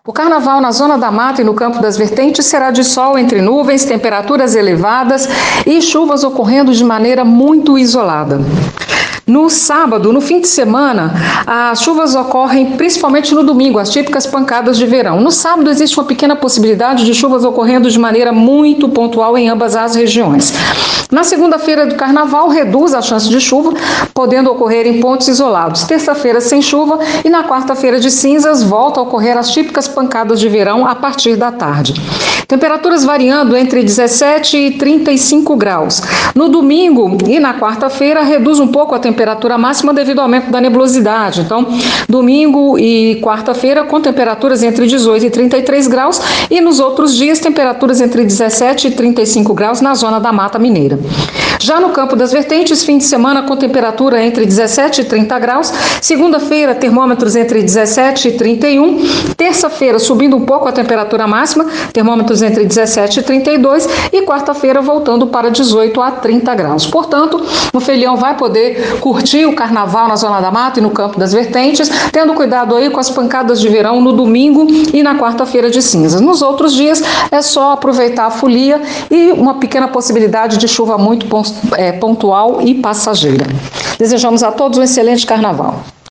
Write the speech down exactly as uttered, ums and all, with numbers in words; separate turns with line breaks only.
O carnaval na Zona da Mata e no Campo das Vertentes será de sol entre nuvens, temperaturas elevadas e chuvas ocorrendo de maneira muito isolada. No sábado, no fim de semana, as chuvas ocorrem principalmente no domingo, as típicas pancadas de verão. No sábado existe uma pequena possibilidade de chuvas ocorrendo de maneira muito pontual em ambas as regiões. Na segunda-feira do carnaval, reduz a chance de chuva, podendo ocorrer em pontos isolados. Terça-feira sem chuva e na quarta-feira de cinzas volta a ocorrer as típicas pancadas de verão a partir da tarde. Temperaturas variando entre dezessete e trinta e cinco graus. No domingo e na quarta-feira reduz um pouco a temperatura máxima devido ao aumento da nebulosidade. Então, domingo e quarta-feira com temperaturas entre dezoito e trinta e três graus e nos outros dias temperaturas entre dezessete e trinta e cinco graus na Zona da Mata Mineira. Já no Campo das Vertentes, fim de semana com temperatura entre dezessete e trinta graus, segunda-feira termômetros entre dezessete e trinta e um, terça-feira subindo um pouco a temperatura máxima, termômetros entre dezessete e trinta e dois e quarta-feira voltando para dezoito a trinta graus. Portanto, o folião vai poder curtir o carnaval na Zona da Mata e no Campo das Vertentes, tendo cuidado aí com as pancadas de verão no domingo e na quarta-feira de cinzas. Nos outros dias é só aproveitar a folia e uma pequena possibilidade de chuva muito pontual e passageira. Desejamos a todos um excelente carnaval.